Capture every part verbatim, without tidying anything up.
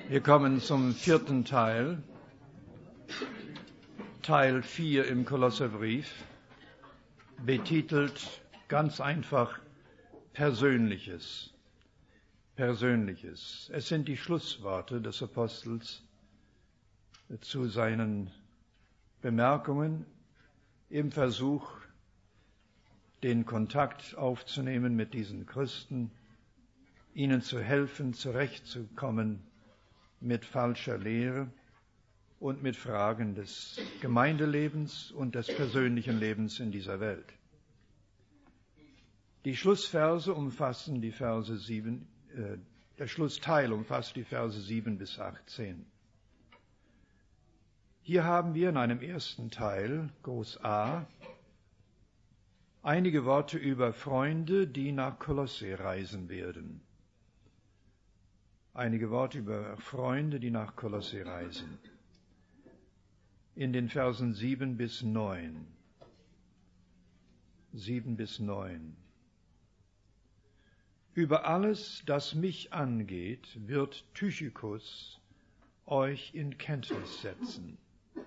Wir kommen zum vierten Teil, Teil vier im Kolosserbrief, betitelt ganz einfach Persönliches. Persönliches. Es sind die Schlussworte des Apostels zu seinen Bemerkungen im Versuch, den Kontakt aufzunehmen mit diesen Christen, ihnen zu helfen, zurechtzukommen mit falscher Lehre und mit Fragen des Gemeindelebens und des persönlichen Lebens in dieser Welt. Die Schlussverse umfassen die Verse sieben, äh, der Schlussteil umfasst die Verse sieben bis achtzehn. Hier haben wir in einem ersten Teil, Groß A, einige Worte über Freunde, die nach Kolosse reisen werden. Einige Worte über Freunde, die nach Kolosse reisen. In den Versen sieben bis neun. Sieben bis neun. Über alles, das mich angeht, wird Tychicus euch in Kenntnis setzen.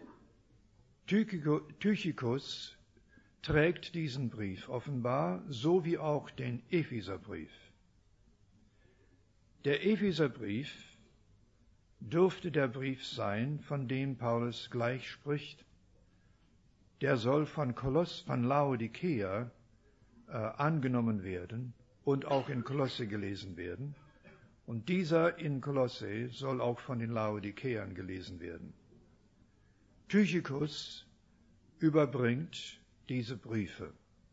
Tychicus trägt diesen Brief offenbar, so wie auch den Epheserbrief. Der Epheserbrief dürfte der Brief sein, von dem Paulus gleich spricht. Der soll von Koloss, von Laodicea äh, angenommen werden und auch in Kolosse gelesen werden. Und dieser in Kolosse soll auch von den Laodiceern gelesen werden. Tychicus überbringt diese Briefe.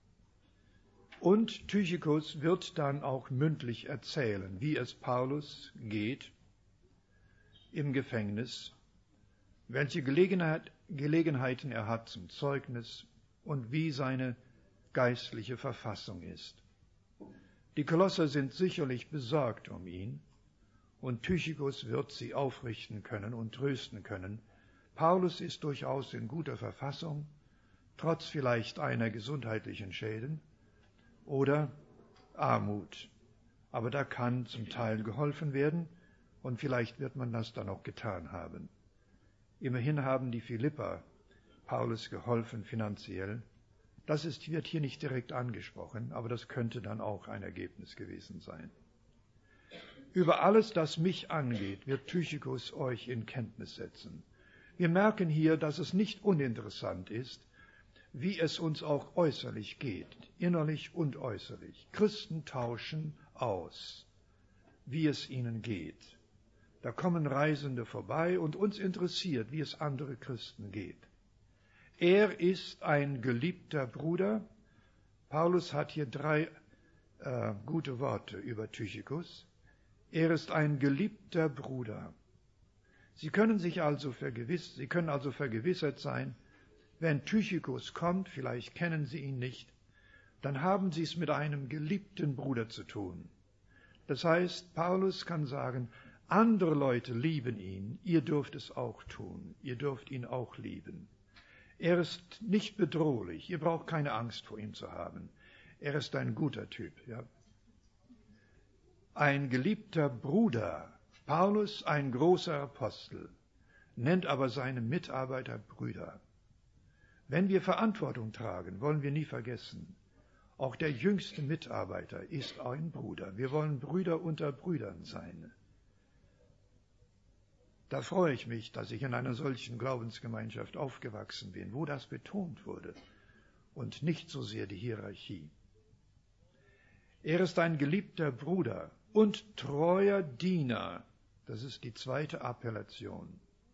Und Tychicus wird dann auch mündlich erzählen, wie es Paulus geht im Gefängnis, welche Gelegenheit, Gelegenheiten er hat zum Zeugnis und wie seine geistliche Verfassung ist. Die Kolosser sind sicherlich besorgt um ihn und Tychicus wird sie aufrichten können und trösten können. Paulus ist durchaus in guter Verfassung, trotz vielleicht einer gesundheitlichen Schäden oder Armut. Aber da kann zum Teil geholfen werden und vielleicht wird man das dann auch getan haben. Immerhin haben die Philipper Paulus geholfen finanziell. Das ist, wird hier nicht direkt angesprochen, aber das könnte dann auch ein Ergebnis gewesen sein. Über alles, das mich angeht, wird Tychicus euch in Kenntnis setzen. Wir merken hier, dass es nicht uninteressant ist, wie es uns auch äußerlich geht, innerlich und äußerlich. Christen tauschen aus, wie es ihnen geht. Da kommen Reisende vorbei und uns interessiert, wie es andere Christen geht. Er ist ein geliebter Bruder. Paulus hat hier drei äh, gute Worte über Tychicus. Er ist ein geliebter Bruder. Sie können sich also vergewiss, Sie können also vergewissert sein, wenn Tychicus kommt, vielleicht kennen Sie ihn nicht, dann haben Sie es mit einem geliebten Bruder zu tun. Das heißt, Paulus kann sagen, andere Leute lieben ihn, ihr dürft es auch tun, ihr dürft ihn auch lieben. Er ist nicht bedrohlich, ihr braucht keine Angst vor ihm zu haben. Er ist ein guter Typ. Ja. Ein geliebter Bruder, Paulus ein großer Apostel, nennt aber seine Mitarbeiter Brüder. Wenn wir Verantwortung tragen, wollen wir nie vergessen, auch der jüngste Mitarbeiter ist ein Bruder. Wir wollen Brüder unter Brüdern sein. Da freue ich mich, dass ich in einer solchen Glaubensgemeinschaft aufgewachsen bin, wo das betont wurde und nicht so sehr die Hierarchie. Er ist ein geliebter Bruder und treuer Diener. Das ist die zweite Appellation.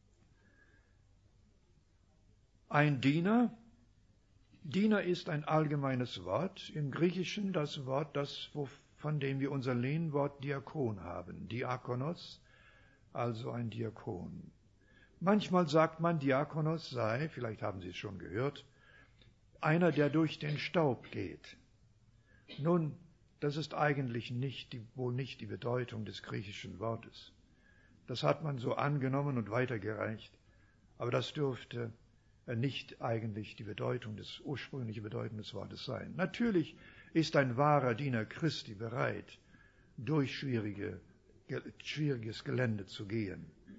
Ein Diener, Diener ist ein allgemeines Wort, im Griechischen das Wort, das, von dem wir unser Lehnwort Diakon haben, Diakonos, also ein Diakon. Manchmal sagt man, Diakonos sei, vielleicht haben Sie es schon gehört, einer, der durch den Staub geht. Nun, das ist eigentlich nicht die, wohl nicht die Bedeutung des griechischen Wortes. Das hat man so angenommen und weitergereicht, aber das dürfte nicht eigentlich die Bedeutung des, ursprüngliche Bedeutung des Wortes sein. Natürlich ist ein wahrer Diener Christi bereit, durch schwierige, schwieriges Gelände zu gehen.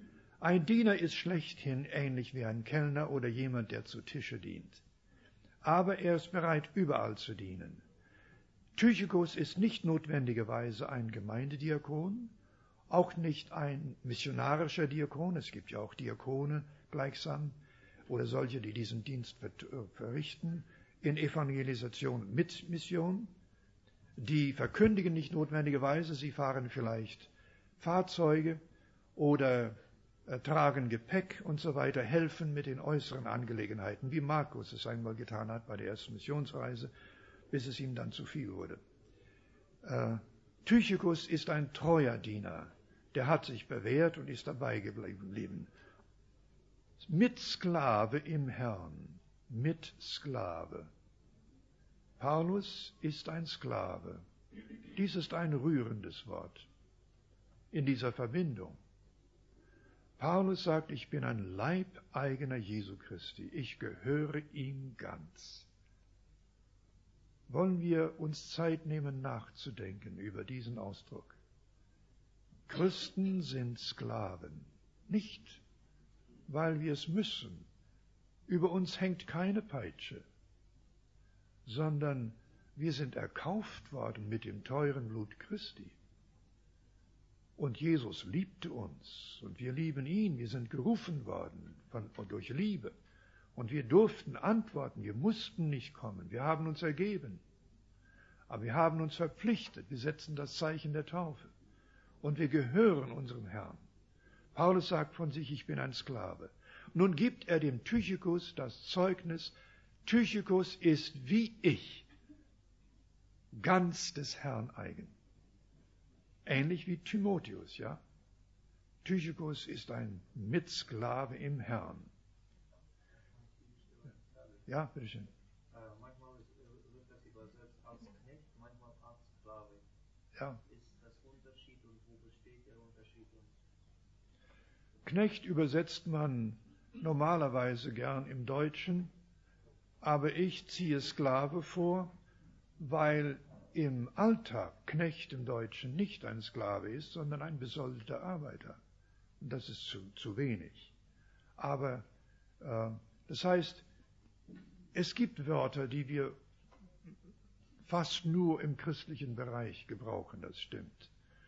Ein Diener ist schlechthin ähnlich wie ein Kellner oder jemand, der zu Tische dient. Aber er ist bereit, überall zu dienen. Tychicus ist nicht notwendigerweise ein Gemeindediakon, auch nicht ein missionarischer Diakon. Es gibt ja auch Diakone gleichsam oder solche, die diesen Dienst verrichten in Evangelisation mit Mission. Die verkündigen nicht notwendigerweise, sie fahren vielleicht Fahrzeuge oder äh, tragen Gepäck und so weiter, helfen mit den äußeren Angelegenheiten, wie Markus es einmal getan hat bei der ersten Missionsreise, bis es ihm dann zu viel wurde. Äh, Tychicus ist ein treuer Diener, der hat sich bewährt und ist dabei geblieben. Mit Sklave im Herrn, mit Sklave. Paulus ist ein Sklave. Dies ist ein rührendes Wort in dieser Verbindung. Paulus sagt, ich bin ein Leibeigener Jesu Christi. Ich gehöre ihm ganz. Wollen wir uns Zeit nehmen, nachzudenken über diesen Ausdruck? Christen sind Sklaven. Nicht, weil wir es müssen. Über uns hängt keine Peitsche, sondern wir sind erkauft worden mit dem teuren Blut Christi. Und Jesus liebte uns und wir lieben ihn. Wir sind gerufen worden von, durch Liebe. Und wir durften antworten. Wir mussten nicht kommen. Wir haben uns ergeben. Aber wir haben uns verpflichtet. Wir setzen das Zeichen der Taufe. Und wir gehören unserem Herrn. Paulus sagt von sich, ich bin ein Sklave. Nun gibt er dem Tychicus das Zeugnis, Tychicus ist wie ich, ganz des Herrn eigen. Ähnlich wie Timotheus, ja. Tychicus ist ein Mitsklave im Herrn. Ja, bitteschön. Manchmal wird das übersetzt als Knecht, manchmal als Sklave. Ja. Ist das Unterschied und wo besteht der Unterschied? Knecht übersetzt man normalerweise gern im Deutschen, aber ich ziehe Sklave vor, weil im Alltag Knecht im Deutschen nicht ein Sklave ist, sondern ein besoldeter Arbeiter. Und das ist zu, zu wenig. Aber äh, das heißt, es gibt Wörter, die wir fast nur im christlichen Bereich gebrauchen, das stimmt.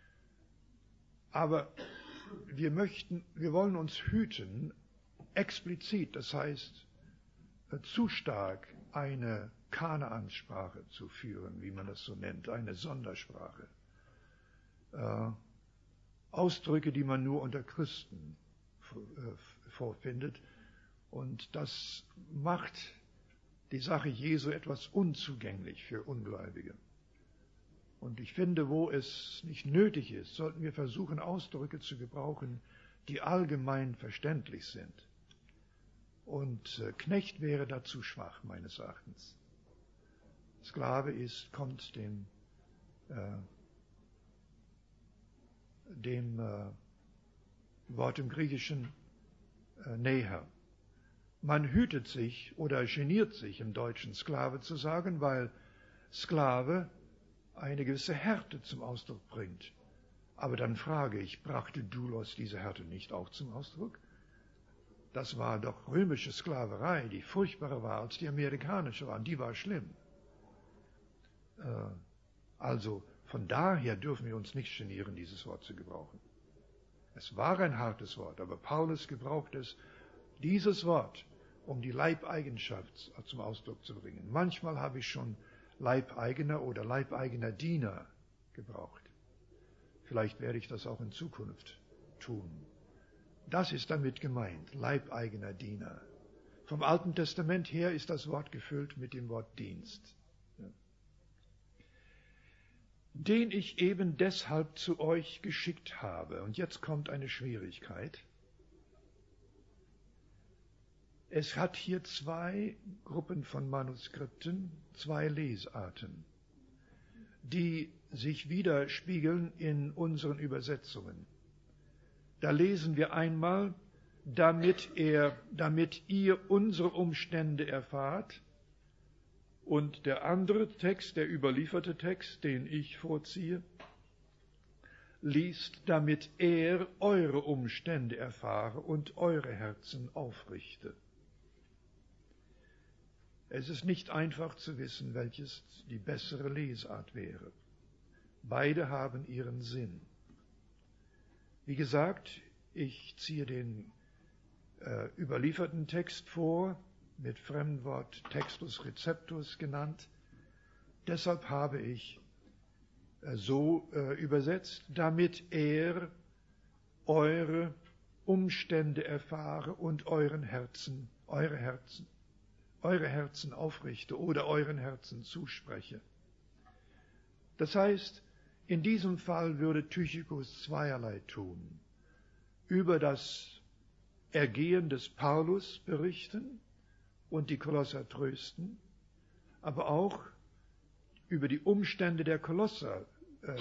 Aber wir möchten, wir wollen uns hüten, explizit, das heißt, zu stark eine Kanaansprache zu führen, wie man das so nennt, eine Sondersprache. Äh, Ausdrücke, die man nur unter Christen äh, vorfindet. Und das macht die Sache Jesu etwas unzugänglich für Ungläubige. Und ich finde, wo es nicht nötig ist, sollten wir versuchen, Ausdrücke zu gebrauchen, die allgemein verständlich sind. Und äh, Knecht wäre dazu schwach, meines Erachtens. Sklave ist, kommt dem, äh, dem äh, Wort im Griechischen äh, näher. Man hütet sich oder geniert sich im Deutschen Sklave zu sagen, weil Sklave eine gewisse Härte zum Ausdruck bringt. Aber dann frage ich, brachte Doulos diese Härte nicht auch zum Ausdruck? Das war doch römische Sklaverei, die furchtbarer war als die amerikanische war. Die war schlimm. Äh, also von daher dürfen wir uns nicht genieren, dieses Wort zu gebrauchen. Es war ein hartes Wort, aber Paulus gebraucht es, dieses Wort, um die Leibeigenschaft zum Ausdruck zu bringen. Manchmal habe ich schon Leibeigener oder Leibeigener Diener gebraucht. Vielleicht werde ich das auch in Zukunft tun. Das ist damit gemeint, Leibeigener Diener. Vom Alten Testament her ist das Wort gefüllt mit dem Wort Dienst. Ja. Den ich eben deshalb zu euch geschickt habe. Und jetzt kommt eine Schwierigkeit. Es hat hier zwei Gruppen von Manuskripten, zwei Lesarten, die sich widerspiegeln in unseren Übersetzungen. Da lesen wir einmal, damit er, damit ihr unsere Umstände erfahrt, und der andere Text, der überlieferte Text, den ich vorziehe, liest, damit er eure Umstände erfahre und eure Herzen aufrichte. Es ist nicht einfach zu wissen, welches die bessere Lesart wäre. Beide haben ihren Sinn. Wie gesagt, ich ziehe den äh, überlieferten Text vor, mit Fremdwort Textus Receptus genannt. Deshalb habe ich äh, so äh, übersetzt, damit er eure Umstände erfahre und euren Herzen, eure Herzen, eure Herzen aufrichte oder euren Herzen zuspreche. Das heißt, in diesem Fall würde Tychicus zweierlei tun. Über das Ergehen des Paulus berichten und die Kolosser trösten, aber auch über die Umstände der Kolosser äh,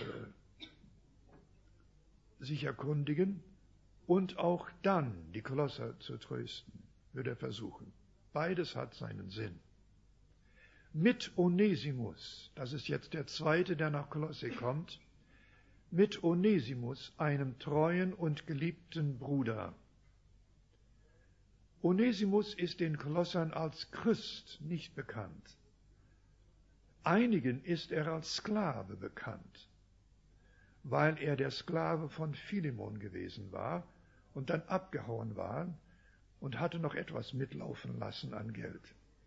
sich erkundigen und auch dann die Kolosser zu trösten, würde er versuchen. Beides hat seinen Sinn. Mit Onesimus, das ist jetzt der zweite, der nach Kolosse kommt, mit Onesimus, einem treuen und geliebten Bruder. Onesimus ist den Kolossern als Christ nicht bekannt. Einigen ist er als Sklave bekannt, weil er der Sklave von Philemon gewesen war und dann abgehauen war und hatte noch etwas mitlaufen lassen an Geld.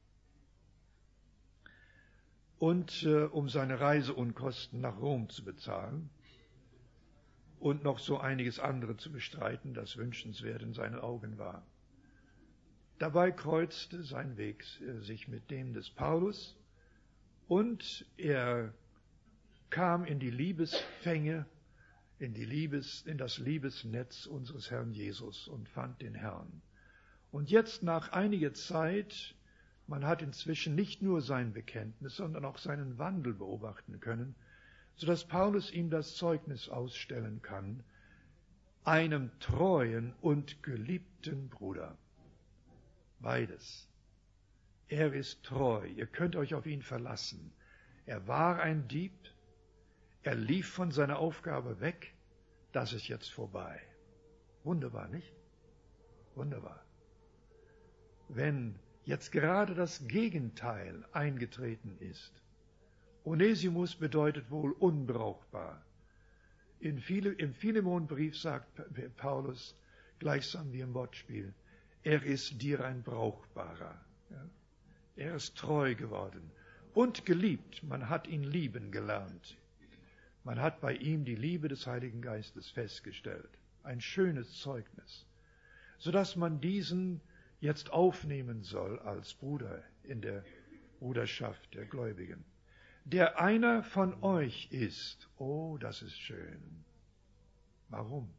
Und äh, um seine Reiseunkosten nach Rom zu bezahlen und noch so einiges andere zu bestreiten, das wünschenswert in seinen Augen war. Dabei kreuzte sein Weg äh, sich mit dem des Paulus und er kam in die Liebesfänge, in, die Liebes, in das Liebesnetz unseres Herrn Jesus und fand den Herrn. Und jetzt nach einiger Zeit, man hat inzwischen nicht nur sein Bekenntnis, sondern auch seinen Wandel beobachten können, sodass Paulus ihm das Zeugnis ausstellen kann, einem treuen und geliebten Bruder. Beides. Er ist treu, ihr könnt euch auf ihn verlassen. Er war ein Dieb, er lief von seiner Aufgabe weg, das ist jetzt vorbei. Wunderbar, nicht? Wunderbar. Wenn jetzt gerade das Gegenteil eingetreten ist, Onesimus bedeutet wohl unbrauchbar. In Phile, Im Philemonbrief sagt Paulus, gleichsam wie im Wortspiel, er ist dir ein Brauchbarer. Ja? Er ist treu geworden und geliebt. Man hat ihn lieben gelernt. Man hat bei ihm die Liebe des Heiligen Geistes festgestellt. Ein schönes Zeugnis, sodass man diesen jetzt aufnehmen soll als Bruder in der Bruderschaft der Gläubigen. Der einer von euch ist. Oh, das ist schön. Warum?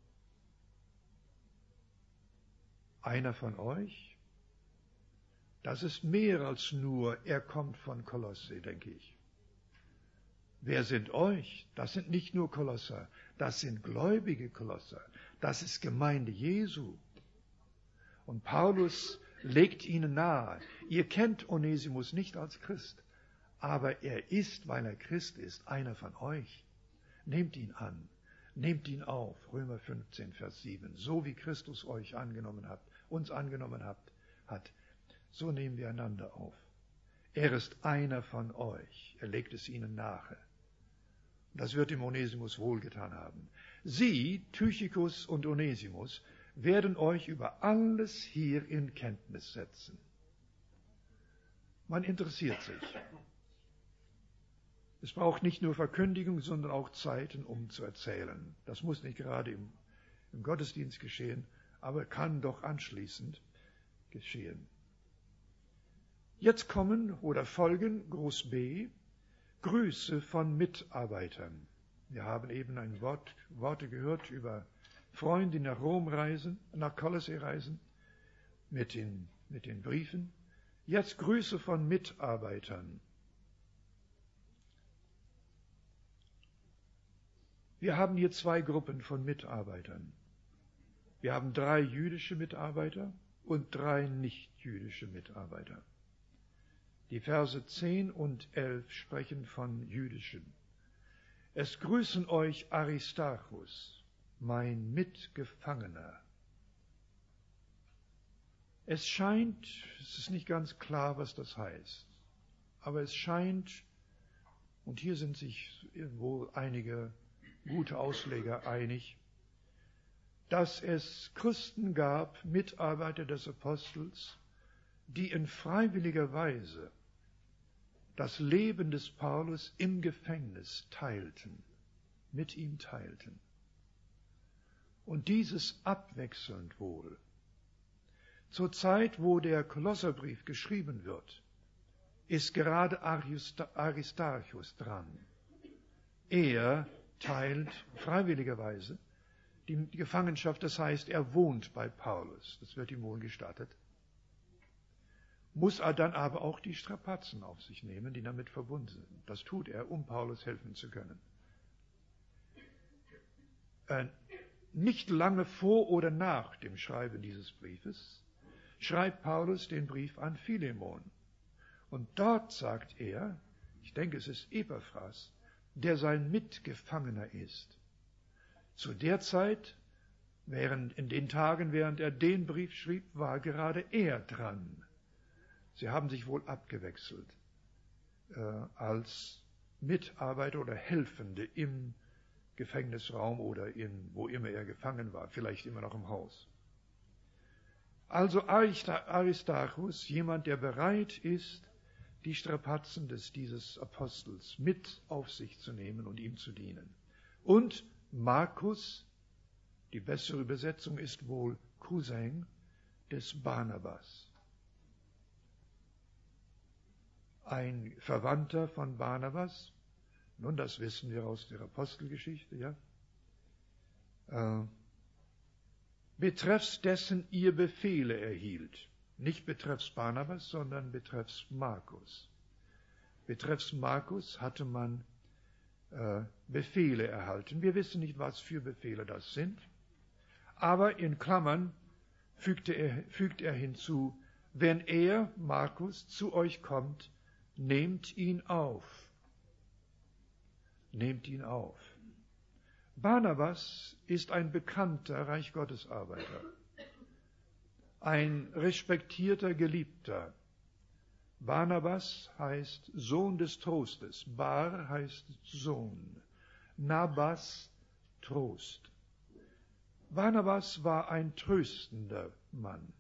Einer von euch? Das ist mehr als nur, er kommt von Kolosse, denke ich. Wer sind euch? Das sind nicht nur Kolosser, das sind gläubige Kolosser. Das ist Gemeinde Jesu. Und Paulus legt ihnen nahe, ihr kennt Onesimus nicht als Christ, aber er ist, weil er Christ ist, einer von euch. Nehmt ihn an, nehmt ihn auf, Römer fünfzehn, Vers sieben. So wie Christus euch angenommen hat, uns angenommen habt, hat, so nehmen wir einander auf. Er ist einer von euch, er legt es ihnen nahe. Das wird dem Onesimus wohlgetan haben. Sie, Tychicus und Onesimus, werden euch über alles hier in Kenntnis setzen. Man interessiert sich. Es braucht nicht nur Verkündigung, sondern auch Zeiten, um zu erzählen. Das muss nicht gerade im, im Gottesdienst geschehen, aber kann doch anschließend geschehen. Jetzt kommen oder folgen, Groß B, Grüße von Mitarbeitern. Wir haben eben ein Wort, Worte gehört über Freunde, die nach Rom reisen, nach Kolosse reisen, mit den, mit den Briefen. Jetzt Grüße von Mitarbeitern. Wir haben hier zwei Gruppen von Mitarbeitern. Wir haben drei jüdische Mitarbeiter und drei nicht-jüdische Mitarbeiter. Die Verse zehn und elf sprechen von jüdischen. Es grüßen euch Aristarchus, mein Mitgefangener. Es scheint, es ist nicht ganz klar, was das heißt, aber es scheint, und hier sind sich wohl einige gute Ausleger einig, dass es Christen gab, Mitarbeiter des Apostels, die in freiwilliger Weise das Leben des Paulus im Gefängnis teilten, mit ihm teilten. Und dieses abwechselnd wohl. Zur Zeit, wo der Kolosserbrief geschrieben wird, ist gerade Aristarchus dran. Er teilt freiwilligerweise die Gefangenschaft, das heißt, er wohnt bei Paulus, das wird ihm wohl gestattet, muss er dann aber auch die Strapazen auf sich nehmen, die damit verbunden sind. Das tut er, um Paulus helfen zu können. Äh, nicht lange vor oder nach dem Schreiben dieses Briefes schreibt Paulus den Brief an Philemon. Und dort sagt er, ich denke, es ist Epaphras, der sein Mitgefangener ist. Zu der Zeit, während, in den Tagen, während er den Brief schrieb, war gerade er dran. Sie haben sich wohl abgewechselt äh, als Mitarbeiter oder Helfende im Gefängnisraum oder in, wo immer er gefangen war, vielleicht immer noch im Haus. Also Aristarchus, jemand, der bereit ist, die Strapazen des, dieses Apostels mit auf sich zu nehmen und ihm zu dienen. Und Markus, die bessere Übersetzung ist wohl Cousin des Barnabas. Ein Verwandter von Barnabas, nun, das wissen wir aus der Apostelgeschichte, ja, äh, betreffs dessen ihr Befehle erhielt. Nicht betreffs Barnabas, sondern betreffs Markus. Betreffs Markus hatte man äh, Befehle erhalten. Wir wissen nicht, was für Befehle das sind, aber in Klammern fügte er, fügt er hinzu, wenn er, Markus, zu euch kommt, nehmt ihn auf. Nehmt ihn auf. Barnabas ist ein bekannter Reich Gottes Arbeiter, ein respektierter Geliebter. Barnabas heißt Sohn des Trostes, Bar heißt Sohn, Nabas Trost. Barnabas war ein tröstender Mann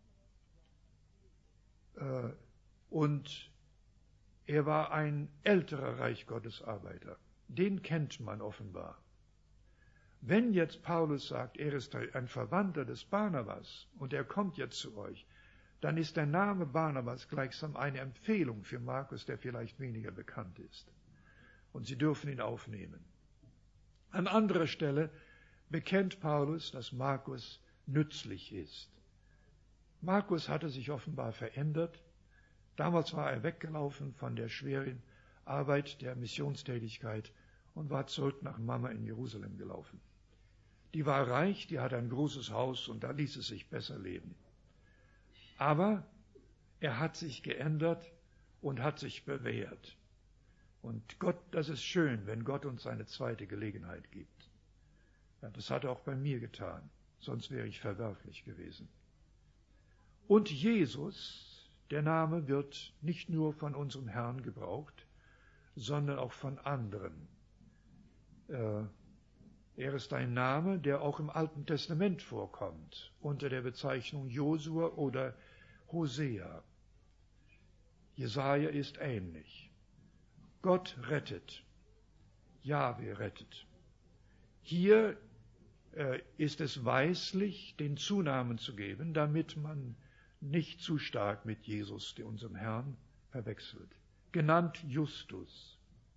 äh, und er war ein älterer Reich Gottes Arbeiter. Den kennt man offenbar. Wenn jetzt Paulus sagt, er ist ein Verwandter des Barnabas und er kommt jetzt zu euch, dann ist der Name Barnabas gleichsam eine Empfehlung für Markus, der vielleicht weniger bekannt ist. Und sie dürfen ihn aufnehmen. An anderer Stelle bekennt Paulus, dass Markus nützlich ist. Markus hatte sich offenbar verändert. Damals war er weggelaufen von der schweren Arbeit der Missionstätigkeit und war zurück nach Mama in Jerusalem gelaufen. Die war reich, die hatte ein großes Haus und da ließ es sich besser leben. Aber er hat sich geändert und hat sich bewährt. Und Gott, das ist schön, wenn Gott uns eine zweite Gelegenheit gibt. Ja, das hat er auch bei mir getan, sonst wäre ich verwerflich gewesen. Und Jesus, der Name wird nicht nur von unserem Herrn gebraucht, sondern auch von anderen. Äh, Er ist ein Name, der auch im Alten Testament vorkommt, unter der Bezeichnung Josua oder Hosea. Jesaja ist ähnlich. Gott rettet. Jahwe rettet. Hier äh, ist es weislich, den Zunamen zu geben, damit man nicht zu stark mit Jesus, unserem Herrn, verwechselt. Genannt Justus,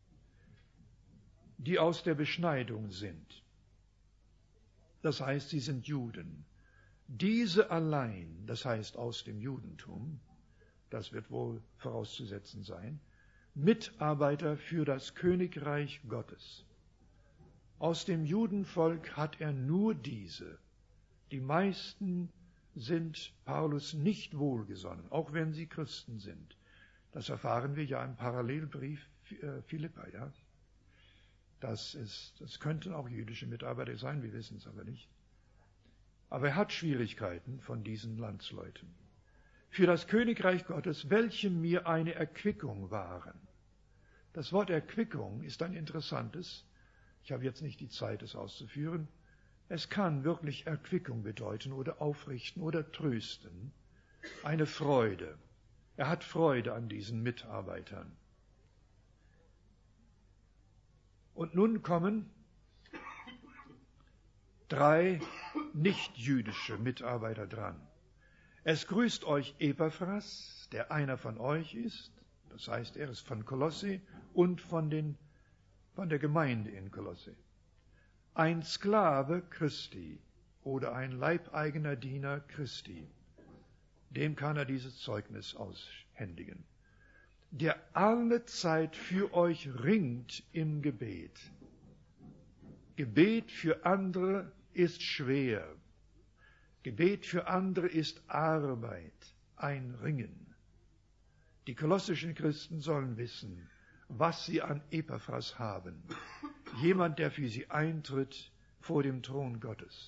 die aus der Beschneidung sind. Das heißt, sie sind Juden. Diese allein, das heißt aus dem Judentum, das wird wohl vorauszusetzen sein, Mitarbeiter für das Königreich Gottes. Aus dem Judenvolk hat er nur diese. Die meisten sind Paulus nicht wohlgesonnen, auch wenn sie Christen sind. Das erfahren wir ja im Parallelbrief Philippa, ja. Das ist, das könnten auch jüdische Mitarbeiter sein, wir wissen es aber nicht. Aber er hat Schwierigkeiten von diesen Landsleuten. Für das Königreich Gottes, welche mir eine Erquickung waren. Das Wort Erquickung ist ein interessantes. Ich habe jetzt nicht die Zeit, es auszuführen. Es kann wirklich Erquickung bedeuten oder aufrichten oder trösten. Eine Freude. Er hat Freude an diesen Mitarbeitern. Und nun kommen drei nichtjüdische Mitarbeiter dran. Es grüßt euch Epaphras, der einer von euch ist, das heißt, er ist von Kolosse und von, den, von der Gemeinde in Kolosse. Ein Sklave Christi oder ein leibeigener Diener Christi, dem kann er dieses Zeugnis aushändigen, der alle Zeit für euch ringt im Gebet. Gebet für andere ist schwer. Gebet für andere ist Arbeit, ein Ringen. Die kolossischen Christen sollen wissen, was sie an Epaphras haben. Jemand, der für sie eintritt vor dem Thron Gottes.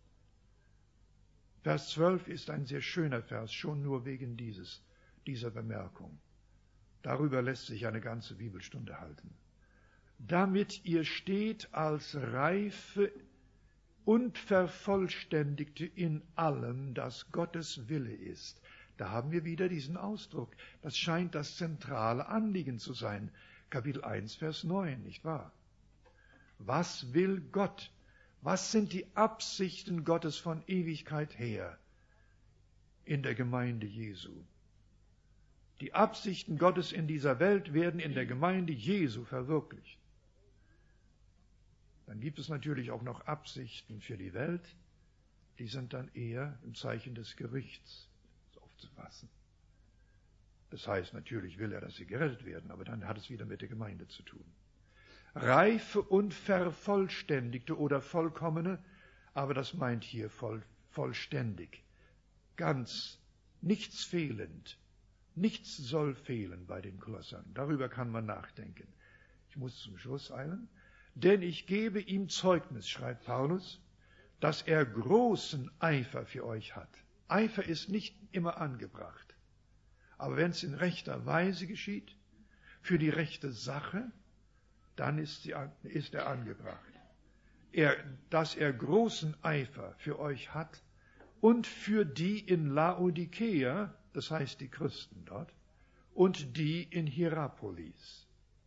Vers zwölf ist ein sehr schöner Vers, schon nur wegen dieses, dieser Bemerkung. Darüber lässt sich eine ganze Bibelstunde halten. Damit ihr steht als reife und Vervollständigte in allem, das Gottes Wille ist. Da haben wir wieder diesen Ausdruck. Das scheint das zentrale Anliegen zu sein. Kapitel eins, Vers neun, nicht wahr? Was will Gott? Was sind die Absichten Gottes von Ewigkeit her in der Gemeinde Jesu? Die Absichten Gottes in dieser Welt werden in der Gemeinde Jesu verwirklicht. Dann gibt es natürlich auch noch Absichten für die Welt, die sind dann eher im Zeichen des Gerichts aufzufassen. Das heißt, natürlich will er, dass sie gerettet werden, aber dann hat es wieder mit der Gemeinde zu tun. Reife und Vervollständigte oder Vollkommene, aber das meint hier voll, vollständig, ganz, nichts fehlend. Nichts soll fehlen bei den Kolossern. Darüber kann man nachdenken. Ich muss zum Schluss eilen. Denn ich gebe ihm Zeugnis, schreibt Paulus, dass er großen Eifer für euch hat. Eifer ist nicht immer angebracht. Aber wenn es in rechter Weise geschieht, für die rechte Sache, dann ist, sie, ist er angebracht. Er, dass er großen Eifer für euch hat und für die in Laodikea, das heißt die Christen dort, und die in Hierapolis.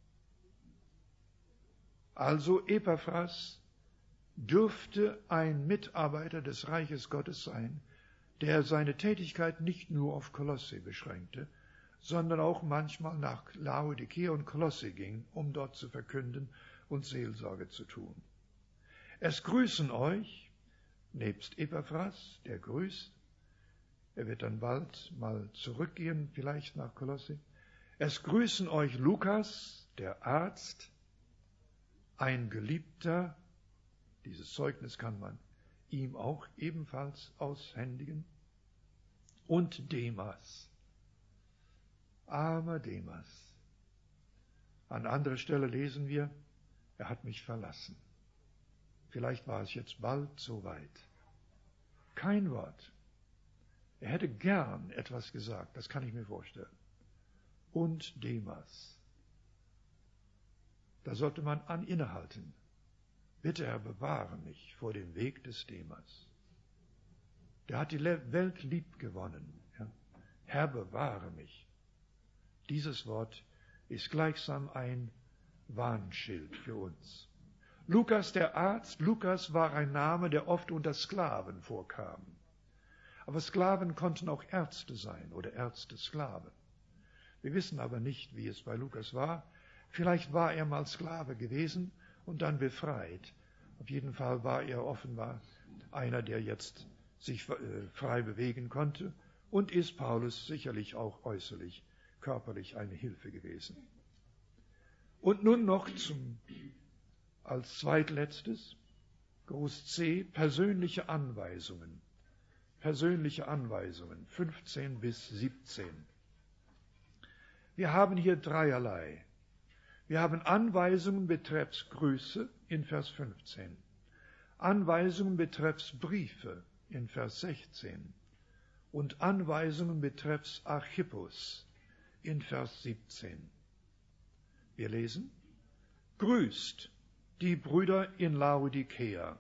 Also Epaphras dürfte ein Mitarbeiter des Reiches Gottes sein, der seine Tätigkeit nicht nur auf Kolosse beschränkte, sondern auch manchmal nach Laodikea und Kolosse ging, um dort zu verkünden und Seelsorge zu tun. Es grüßen euch, nebst Epaphras, der grüßt, er wird dann bald mal zurückgehen, vielleicht nach Kolosse. Es grüßen euch Lukas, der Arzt, ein Geliebter, dieses Zeugnis kann man ihm auch ebenfalls aushändigen, und Demas, armer Demas. An anderer Stelle lesen wir, er hat mich verlassen. Vielleicht war es jetzt bald so weit. Kein Wort. Er hätte gern etwas gesagt, das kann ich mir vorstellen. Und Demas. Da sollte man an innehalten. Bitte, Herr, bewahre mich vor dem Weg des Demas. Der hat die Welt lieb gewonnen. Ja? Herr, bewahre mich. Dieses Wort ist gleichsam ein Warnschild für uns. Lukas, der Arzt, Lukas war ein Name, der oft unter Sklaven vorkam. Aber Sklaven konnten auch Ärzte sein oder Ärzte-Sklaven. Wir wissen aber nicht, wie es bei Lukas war. Vielleicht war er mal Sklave gewesen und dann befreit. Auf jeden Fall war er offenbar einer, der jetzt sich frei bewegen konnte und ist Paulus sicherlich auch äußerlich, körperlich eine Hilfe gewesen. Und nun noch zum, als zweitletztes, Groß C, persönliche Anweisungen. Persönliche Anweisungen, fünfzehn bis siebzehn. Wir haben hier dreierlei. Wir haben Anweisungen betreffs Grüße in Vers fünfzehn, Anweisungen betreffs Briefe in Vers sechzehn und Anweisungen betreffs Archippus in Vers siebzehn. Wir lesen: Grüßt die Brüder in Laodikea.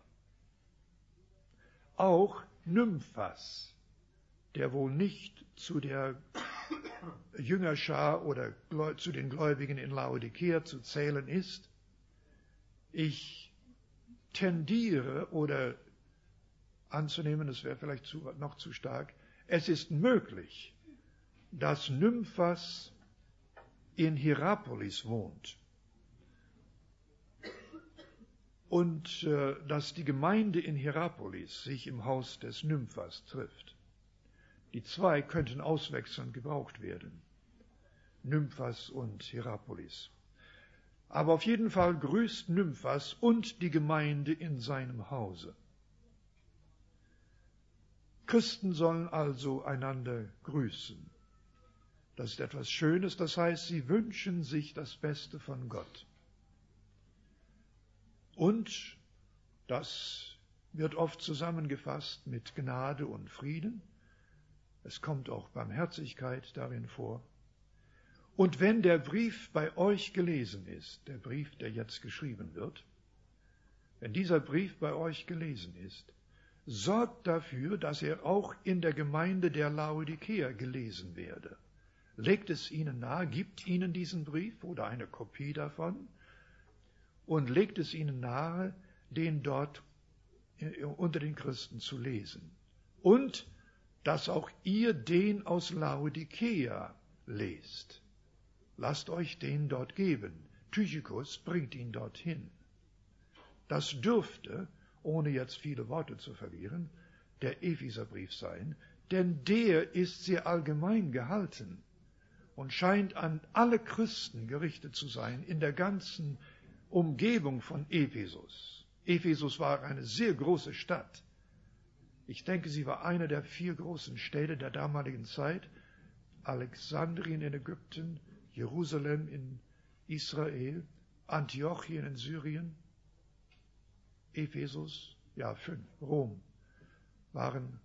Auch Nymphas, der wohl nicht zu der Jüngerschar oder zu den Gläubigen in Laodikea zu zählen ist. Ich tendiere oder anzunehmen, das wäre vielleicht zu, noch zu stark, es ist möglich, dass Nymphas in Hierapolis wohnt und äh, dass die Gemeinde in Hierapolis sich im Haus des Nymphas trifft. Die zwei könnten auswechselnd gebraucht werden, Nymphas und Hierapolis. Aber auf jeden Fall grüßt Nymphas und die Gemeinde in seinem Hause. Christen sollen also einander grüßen. Das ist etwas Schönes, das heißt, sie wünschen sich das Beste von Gott. Und das wird oft zusammengefasst mit Gnade und Frieden. Es kommt auch Barmherzigkeit darin vor. Und wenn der Brief bei euch gelesen ist, der Brief, der jetzt geschrieben wird, wenn dieser Brief bei euch gelesen ist, sorgt dafür, dass er auch in der Gemeinde der Laodikea gelesen werde. Legt es ihnen nahe, gibt ihnen diesen Brief oder eine Kopie davon und legt es ihnen nahe, den dort unter den Christen zu lesen. Und dass auch ihr den aus Laodikea lest. Lasst euch den dort geben. Tychicus bringt ihn dorthin. Das dürfte, ohne jetzt viele Worte zu verlieren, der Epheserbrief sein, denn der ist sehr allgemein gehalten und scheint an alle Christen gerichtet zu sein in der ganzen Umgebung von Ephesus. Ephesus war eine sehr große Stadt. Ich denke, sie war eine der vier großen Städte der damaligen Zeit. Alexandrien in Ägypten, Jerusalem in Israel, Antiochien in Syrien, Ephesus, ja fünf, Rom waren,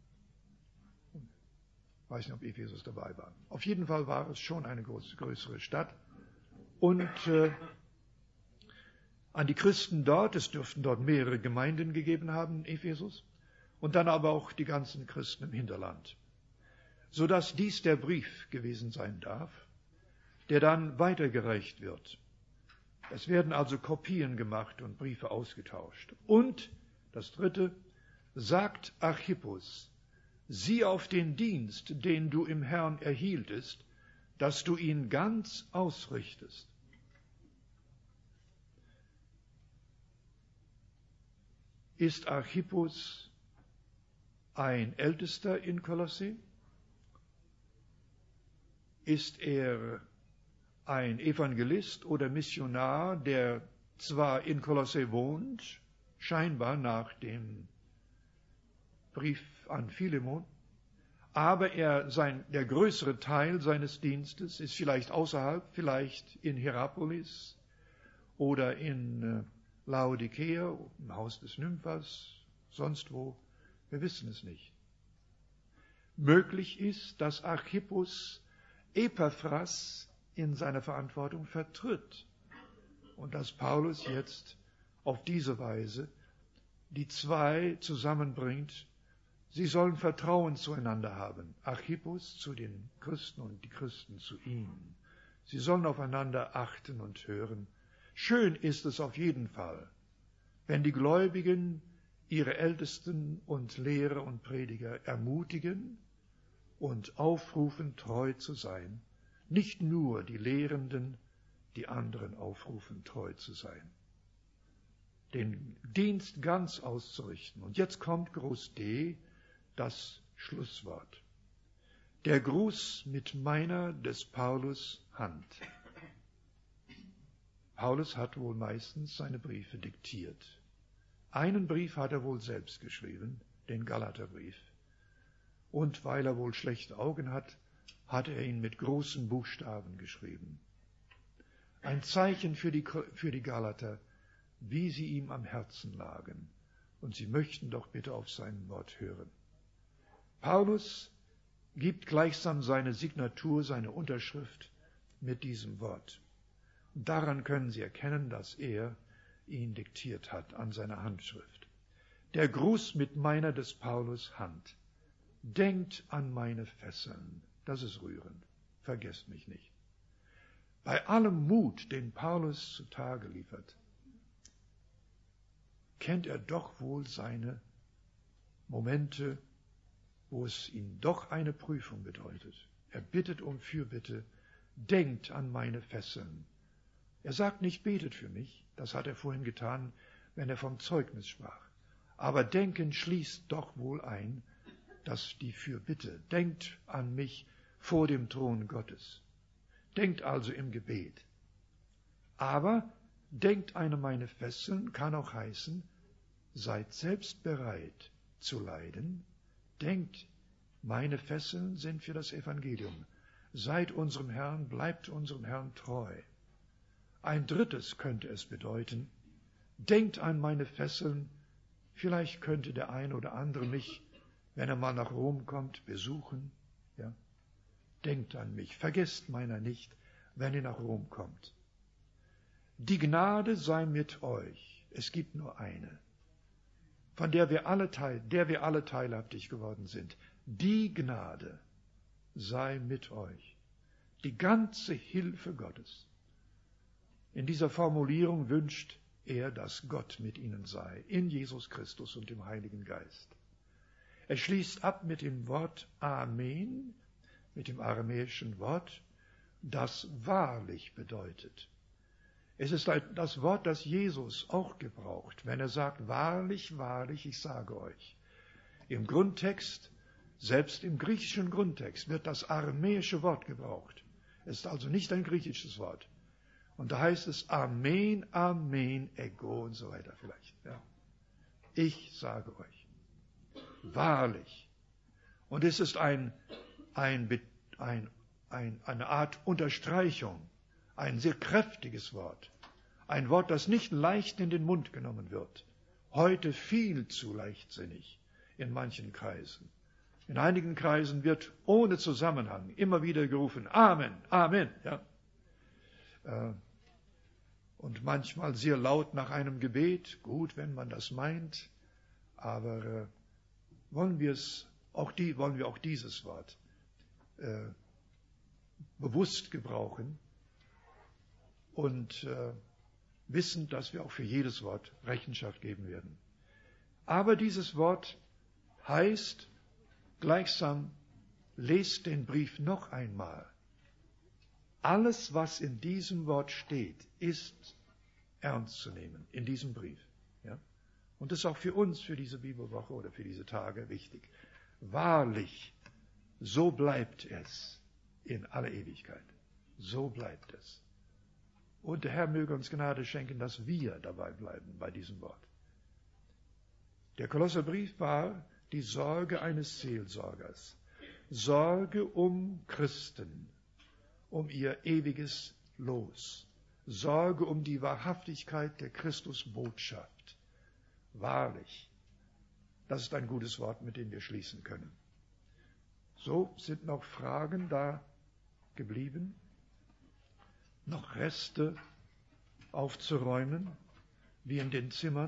ich weiß nicht, ob Ephesus dabei war. Auf jeden Fall war es schon eine groß, größere Stadt. Und äh, an die Christen dort, es dürften dort mehrere Gemeinden gegeben haben in Ephesus, und dann aber auch die ganzen Christen im Hinterland, sodass dies der Brief gewesen sein darf, der dann weitergereicht wird. Es werden also Kopien gemacht und Briefe ausgetauscht. Und das Dritte, sagt Archippus, sieh auf den Dienst, den du im Herrn erhieltest, dass du ihn ganz ausrichtest. Ist Archippus ein Ältester in Kolosse? Ist er ein Evangelist oder Missionar, der zwar in Kolosse wohnt, scheinbar nach dem Brief an Philemon, aber er, sein, der größere Teil seines Dienstes ist vielleicht außerhalb, vielleicht in Hierapolis oder in äh, Laodikea, im Haus des Nymphas, sonst wo. Wir wissen es nicht. Möglich ist, dass Archippus Epaphras in seiner Verantwortung vertritt und dass Paulus jetzt auf diese Weise die zwei zusammenbringt. Sie sollen Vertrauen zueinander haben. Archippus zu den Christen und die Christen zu ihm. Sie sollen aufeinander achten und hören. Schön ist es auf jeden Fall, wenn die Gläubigen ihre Ältesten und Lehrer und Prediger ermutigen und aufrufen, treu zu sein. Nicht nur die Lehrenden, die anderen aufrufen, treu zu sein. Den Dienst ganz auszurichten. Und jetzt kommt Groß D, das Schlusswort. Der Gruß mit meiner des Paulus Hand. Paulus hat wohl meistens seine Briefe diktiert. Einen Brief hat er wohl selbst geschrieben, den Galaterbrief. Und weil er wohl schlechte Augen hat, hat er ihn mit großen Buchstaben geschrieben. Ein Zeichen für die, für die Galater, wie sie ihm am Herzen lagen. Und sie möchten doch bitte auf sein Wort hören. Paulus gibt gleichsam seine Signatur, seine Unterschrift mit diesem Wort. Daran können Sie erkennen, dass er ihn diktiert hat an seiner Handschrift. Der Gruß mit meiner des Paulus Hand. Denkt an meine Fesseln. Das ist rührend. Vergesst mich nicht. Bei allem Mut, den Paulus zutage liefert, kennt er doch wohl seine Momente, wo es ihm doch eine Prüfung bedeutet. Er bittet um Fürbitte, denkt an meine Fesseln. Er sagt nicht, betet für mich, das hat er vorhin getan, wenn er vom Zeugnis sprach. Aber denken schließt doch wohl ein, dass die Fürbitte, denkt an mich vor dem Thron Gottes. Denkt also im Gebet. Aber denkt an meine Fesseln kann auch heißen, seid selbst bereit zu leiden. Denkt, meine Fesseln sind für das Evangelium. Seid unserem Herrn, bleibt unserem Herrn treu. Ein drittes könnte es bedeuten, denkt an meine Fesseln, vielleicht könnte der eine oder andere mich, wenn er mal nach Rom kommt, besuchen. Ja? Denkt an mich, vergesst meiner nicht, wenn ihr nach Rom kommt. Die Gnade sei mit euch, es gibt nur eine, von der wir alle, teil, der wir alle teilhaftig geworden sind. Die Gnade sei mit euch, die ganze Hilfe Gottes. In dieser Formulierung wünscht er, dass Gott mit ihnen sei, in Jesus Christus und dem Heiligen Geist. Er schließt ab mit dem Wort Amen, mit dem aramäischen Wort, das wahrlich bedeutet. Es ist das Wort, das Jesus auch gebraucht, wenn er sagt, wahrlich, wahrlich, ich sage euch. Im Grundtext, selbst im griechischen Grundtext, wird das aramäische Wort gebraucht. Es ist also nicht ein griechisches Wort. Und da heißt es Amen, Amen, Ego und so weiter vielleicht. Ja. Ich sage euch, wahrlich. Und es ist ein, ein, ein, ein, eine Art Unterstreichung, ein sehr kräftiges Wort. Ein Wort, das nicht leicht in den Mund genommen wird. Heute viel zu leichtsinnig in manchen Kreisen. In einigen Kreisen wird ohne Zusammenhang immer wieder gerufen, Amen, Amen. Ja. Und manchmal sehr laut nach einem Gebet, gut, wenn man das meint, aber äh, wollen wir es auch die, wollen wir auch dieses Wort äh, bewusst gebrauchen und äh, wissen, dass wir auch für jedes Wort Rechenschaft geben werden. Aber dieses Wort heißt gleichsam, lest den Brief noch einmal. Alles, was in diesem Wort steht, ist ernst zu nehmen, in diesem Brief. Ja? Und das ist auch für uns, für diese Bibelwoche oder für diese Tage wichtig. Wahrlich, so bleibt es in aller Ewigkeit. So bleibt es. Und der Herr möge uns Gnade schenken, dass wir dabei bleiben bei diesem Wort. Der Kolosserbrief war die Sorge eines Seelsorgers. Sorge um Christen, um ihr ewiges Los. Sorge um die Wahrhaftigkeit der Christusbotschaft. Wahrlich, das ist ein gutes Wort, mit dem wir schließen können. So sind noch Fragen da geblieben, noch Reste aufzuräumen, wie in den Zimmern.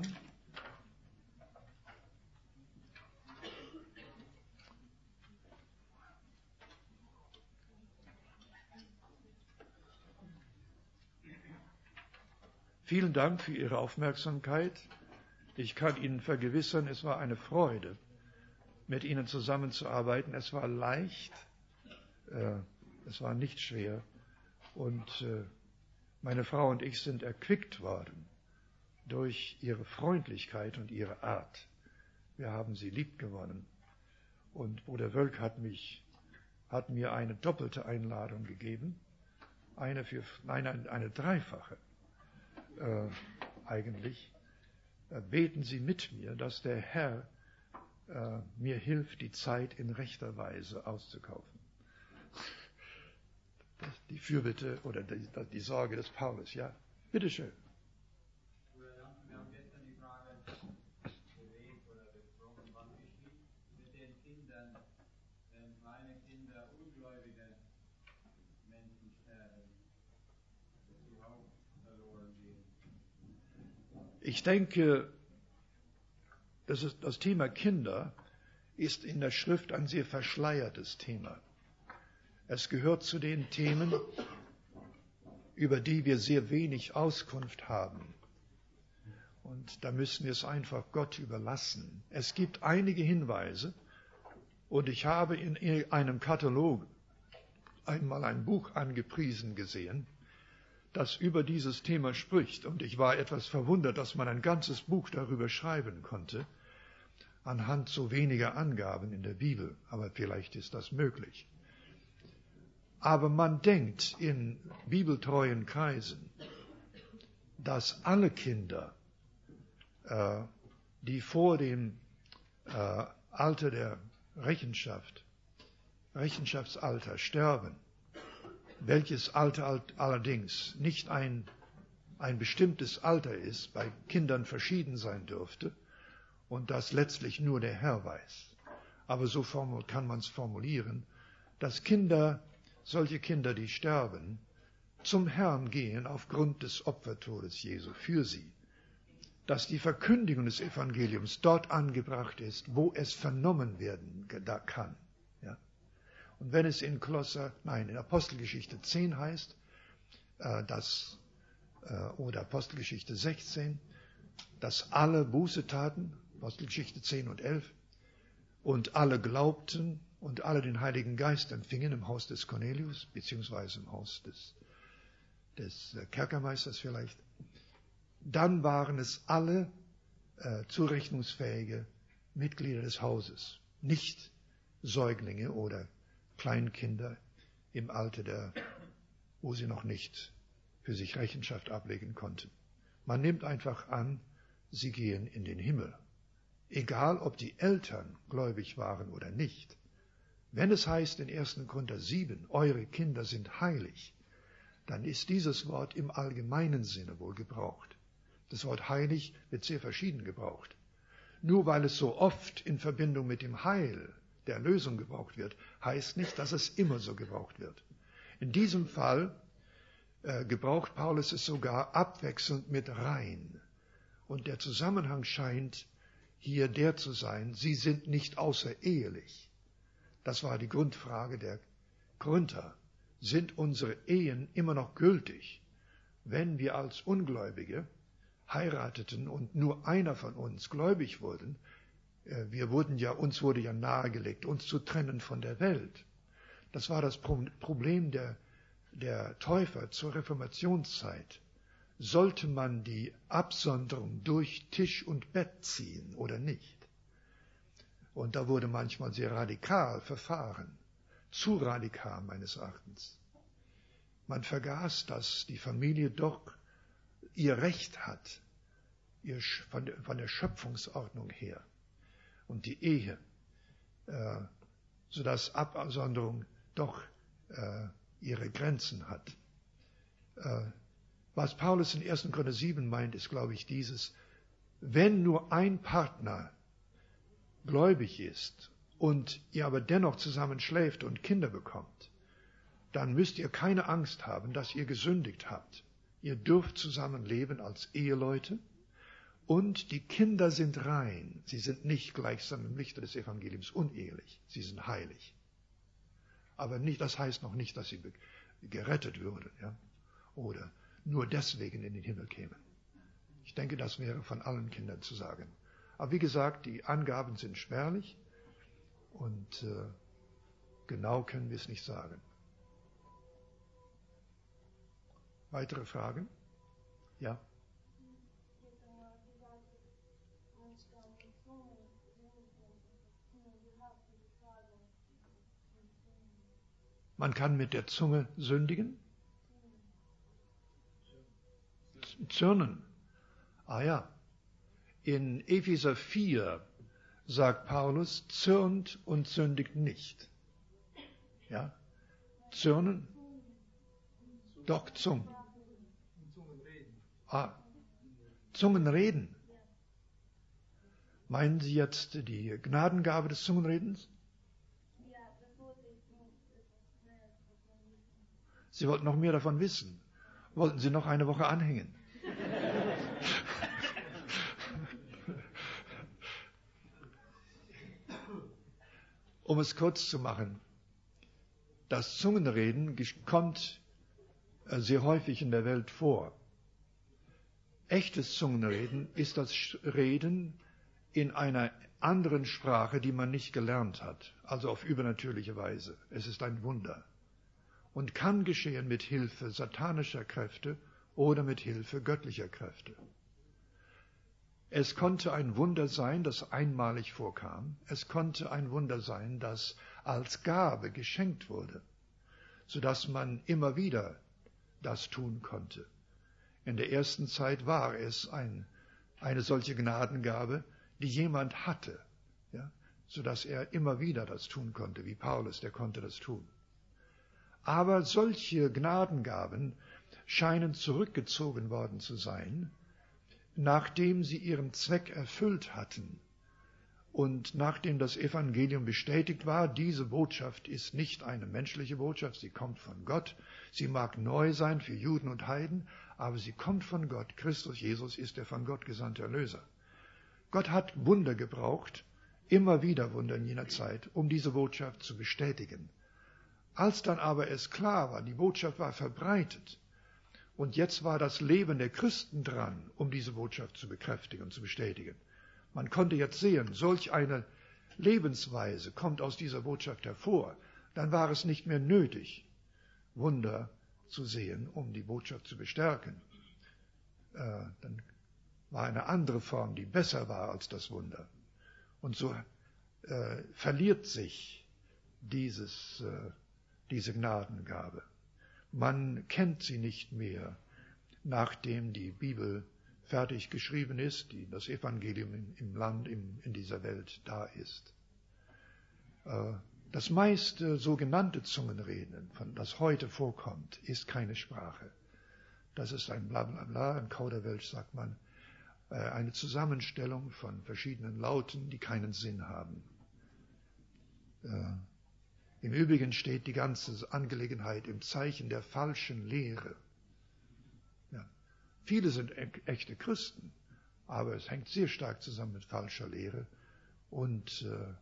Vielen Dank für Ihre Aufmerksamkeit. Ich kann Ihnen vergewissern, es war eine Freude, mit Ihnen zusammenzuarbeiten. Es war leicht, äh, es war nicht schwer. Und äh, meine Frau und ich sind erquickt worden durch Ihre Freundlichkeit und Ihre Art. Wir haben Sie lieb gewonnen. Und Bruder Wölk hat mich, hat mir eine doppelte Einladung gegeben, eine für, nein, eine, eine dreifache. Äh, eigentlich, äh, beten Sie mit mir, dass der Herr äh, mir hilft, die Zeit in rechter Weise auszukaufen. die Fürbitte oder die, die Sorge des Paulus. Ja, bitteschön. Wir haben gestern die Frage erwähnt oder besprochen, was geschieht mit den Kindern, wenn kleine Kinder, ungläubige Menschen sterben, dass sie auch verloren gehen. Ich denke, das, ist, das Thema Kinder ist in der Schrift ein sehr verschleiertes Thema. Es gehört zu den Themen, über die wir sehr wenig Auskunft haben. Und da müssen wir es einfach Gott überlassen. Es gibt einige Hinweise und ich habe in einem Katalog einmal ein Buch angepriesen gesehen, das über dieses Thema spricht. Und ich war etwas verwundert, dass man ein ganzes Buch darüber schreiben konnte, anhand so weniger Angaben in der Bibel. Aber vielleicht ist das möglich. Aber man denkt in bibeltreuen Kreisen, dass alle Kinder, äh, die vor dem äh, Alter der Rechenschaft, Rechenschaftsalter sterben, welches Alter allerdings nicht ein, ein bestimmtes Alter ist, bei Kindern verschieden sein dürfte und das letztlich nur der Herr weiß. Aber so kann man es formulieren, dass Kinder, solche Kinder, die sterben, zum Herrn gehen aufgrund des Opfertodes Jesu für sie. Dass die Verkündigung des Evangeliums dort angebracht ist, wo es vernommen werden kann. Ja? Und wenn es in Kolosser, nein, in Apostelgeschichte zehn heißt, äh, dass, äh, oder Apostelgeschichte sechzehn, dass alle Buße taten, Apostelgeschichte zehn und elf, und alle glaubten und alle den Heiligen Geist empfingen im Haus des Cornelius, beziehungsweise im Haus des, des Kerkermeisters vielleicht, dann waren es alle äh, zurechnungsfähige Mitglieder des Hauses, nicht Säuglinge oder Kleinkinder im Alter, der, wo sie noch nicht für sich Rechenschaft ablegen konnten. Man nimmt einfach an, sie gehen in den Himmel. Egal, ob die Eltern gläubig waren oder nicht. Wenn es heißt in ersten Korinther sieben, eure Kinder sind heilig, dann ist dieses Wort im allgemeinen Sinne wohl gebraucht. Das Wort heilig wird sehr verschieden gebraucht. Nur weil es so oft in Verbindung mit dem Heil der Erlösung gebraucht wird, heißt nicht, dass es immer so gebraucht wird. In diesem Fall äh, gebraucht Paulus es sogar abwechselnd mit rein. Und der Zusammenhang scheint hier der zu sein, sie sind nicht außerehelich. Das war die Grundfrage der Korinther. Sind unsere Ehen immer noch gültig, wenn wir als Ungläubige heirateten und nur einer von uns gläubig wurden? Wir wurden ja, uns wurde ja nahegelegt, uns zu trennen von der Welt. Das war das Problem der, der Täufer zur Reformationszeit. Sollte man die Absonderung durch Tisch und Bett ziehen oder nicht? Und da wurde manchmal sehr radikal verfahren. Zu radikal meines Erachtens. Man vergaß, dass die Familie doch ihr Recht hat, ihr, von, der, von der Schöpfungsordnung her. Und die Ehe, äh, sodass Absonderung doch äh, ihre Grenzen hat. Äh, was Paulus in ersten Korinther sieben meint, ist, glaube ich, dieses: Wenn nur ein Partner gläubig ist und ihr aber dennoch zusammen schläft und Kinder bekommt, dann müsst ihr keine Angst haben, dass ihr gesündigt habt. Ihr dürft zusammen leben als Eheleute und die Kinder sind rein. Sie sind nicht gleichsam im Lichte des Evangeliums unehelich. Sie sind heilig. Aber nicht, das heißt noch nicht, dass sie gerettet würden, ja? Oder nur deswegen in den Himmel kämen. Ich denke, das wäre von allen Kindern zu sagen. Aber wie gesagt, die Angaben sind spärlich und äh, genau können wir es nicht sagen. Weitere Fragen? Ja? Man kann mit der Zunge sündigen? Zürnen. Ah ja. In Epheser vier sagt Paulus, zürnt und sündigt nicht. Ja? Zürnen? Doch, Zungen. Ah, Zungenreden. Meinen Sie jetzt die Gnadengabe des Zungenredens? Sie wollten noch mehr davon wissen. Wollten Sie noch eine Woche anhängen? Um es kurz zu machen, das Zungenreden kommt sehr häufig in der Welt vor. Echtes Zungenreden ist das Reden in einer anderen Sprache, die man nicht gelernt hat, also auf übernatürliche Weise. Es ist ein Wunder und kann geschehen mit Hilfe satanischer Kräfte oder mit Hilfe göttlicher Kräfte. Es konnte ein Wunder sein, das einmalig vorkam. Es konnte ein Wunder sein, das als Gabe geschenkt wurde, sodass man immer wieder das tun konnte. In der ersten Zeit war es ein, eine solche Gnadengabe, die jemand hatte, ja, sodass er immer wieder das tun konnte, wie Paulus, der konnte das tun. Aber solche Gnadengaben scheinen zurückgezogen worden zu sein, nachdem sie ihren Zweck erfüllt hatten und nachdem das Evangelium bestätigt war, diese Botschaft ist nicht eine menschliche Botschaft, sie kommt von Gott, sie mag neu sein für Juden und Heiden, aber sie kommt von Gott. Christus Jesus ist der von Gott gesandte Erlöser. Gott hat Wunder gebraucht, immer wieder Wunder in jener Zeit, um diese Botschaft zu bestätigen. Als dann aber es klar war, die Botschaft war verbreitet, und jetzt war das Leben der Christen dran, um diese Botschaft zu bekräftigen und zu bestätigen. Man konnte jetzt sehen, solch eine Lebensweise kommt aus dieser Botschaft hervor. Dann war es nicht mehr nötig, Wunder zu sehen, um die Botschaft zu bestärken. Äh, dann war eine andere Form, die besser war als das Wunder. Und so äh, verliert sich dieses, äh, diese Gnadengabe. Man kennt sie nicht mehr, nachdem die Bibel fertig geschrieben ist, die, das Evangelium im, im Land, im, in dieser Welt da ist. Äh, das meiste sogenannte Zungenreden, von, das heute vorkommt, ist keine Sprache. Das ist ein Blablabla, ein Kauderwelsch, sagt man, äh, eine Zusammenstellung von verschiedenen Lauten, die keinen Sinn haben. Äh, Im Übrigen steht die ganze Angelegenheit im Zeichen der falschen Lehre. Ja. Viele sind echte Christen, aber es hängt sehr stark zusammen mit falscher Lehre und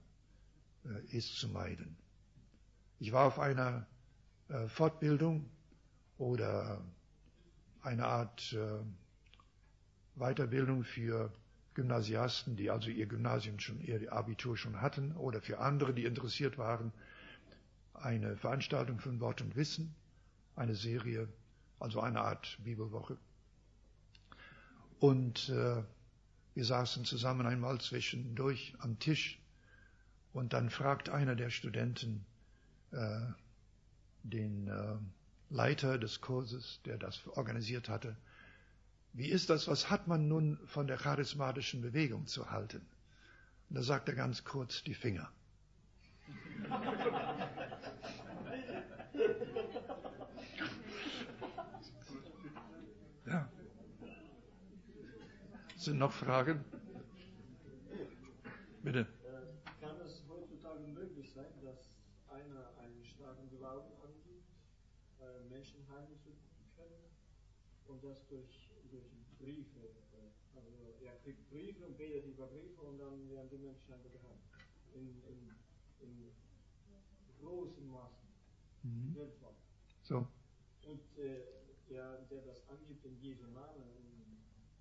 äh, ist zu meiden. Ich war auf einer äh, Fortbildung oder eine Art äh, Weiterbildung für Gymnasiasten, die also ihr Gymnasium schon, ihr Abitur schon hatten, oder für andere, die interessiert waren. Eine Veranstaltung von Wort und Wissen, eine Serie, also eine Art Bibelwoche. Und äh, wir saßen zusammen einmal zwischendurch am Tisch und dann fragt einer der Studenten äh, den äh, Leiter des Kurses, der das organisiert hatte, wie ist das, was hat man nun von der charismatischen Bewegung zu halten? Und da sagt er ganz kurz, die Finger. Ja. Sind noch Fragen? Bitte. Kann es heutzutage möglich sein, dass einer einen starken Glauben angibt, Menschen heilen zu können und das durch, durch Briefe, also er kriegt Briefe und betet über Briefe und dann werden die Menschen einfach geheilt. In, in, in großem Maße. Mhm. Weltweit. So. Und äh, der, der das angibt in Jesu Namen, in,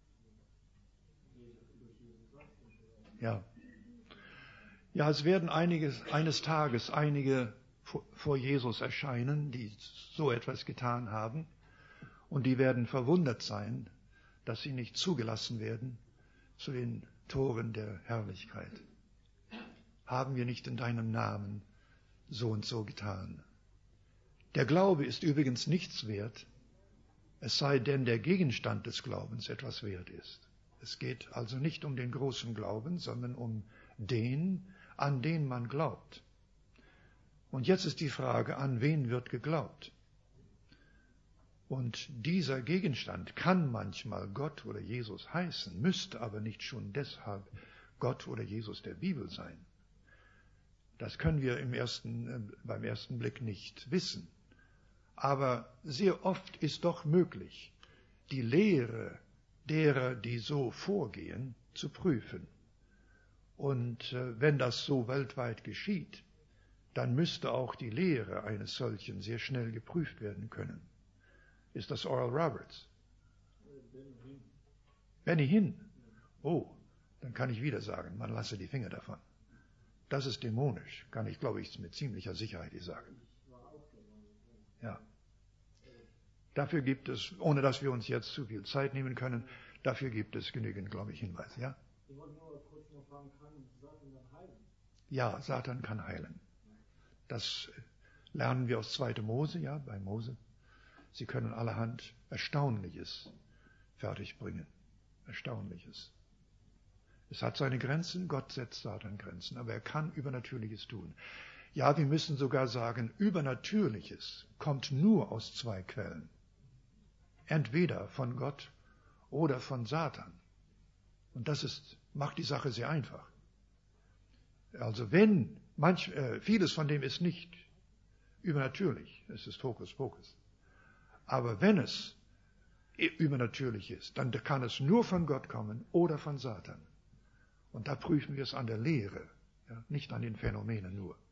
in, durch Jesu Saft und so weiter. Ja. Ja, es werden einiges, eines Tages einige vor Jesus erscheinen, die so etwas getan haben, und die werden verwundert sein, dass sie nicht zugelassen werden zu den Toren der Herrlichkeit. Haben wir nicht in deinem Namen so und so getan? Der Glaube ist übrigens nichts wert, es sei denn, der Gegenstand des Glaubens etwas wert ist. Es geht also nicht um den großen Glauben, sondern um den, an den man glaubt. Und jetzt ist die Frage, an wen wird geglaubt? Und dieser Gegenstand kann manchmal Gott oder Jesus heißen, müsste aber nicht schon deshalb Gott oder Jesus der Bibel sein. Das können wir im ersten, beim ersten Blick nicht wissen. Aber sehr oft ist doch möglich, die Lehre derer, die so vorgehen, zu prüfen. Und äh, wenn das so weltweit geschieht, dann müsste auch die Lehre eines solchen sehr schnell geprüft werden können. Ist das Oral Roberts? Benny Hinn. Oh, dann kann ich wieder sagen, man lasse die Finger davon. Das ist dämonisch, kann ich, glaube ich, mit ziemlicher Sicherheit sagen. Ja. Dafür gibt es, ohne dass wir uns jetzt zu viel Zeit nehmen können, dafür gibt es genügend, glaube ich, Hinweise, ja? Ich wollte nur kurz noch fragen, kann Satan dann heilen? Ja, Satan kann heilen. Das lernen wir aus zweiter Mose, ja, bei Mose. Sie können allerhand Erstaunliches fertigbringen. Erstaunliches. Es hat seine Grenzen, Gott setzt Satan Grenzen, aber er kann Übernatürliches tun. Ja, wir müssen sogar sagen, Übernatürliches kommt nur aus zwei Quellen. Entweder von Gott oder von Satan. Und das ist, macht die Sache sehr einfach. Also wenn, manch, äh, vieles von dem ist nicht übernatürlich, es ist Hokuspokus. Aber wenn es übernatürlich ist, dann kann es nur von Gott kommen oder von Satan. Und da prüfen wir es an der Lehre, ja, nicht an den Phänomenen nur.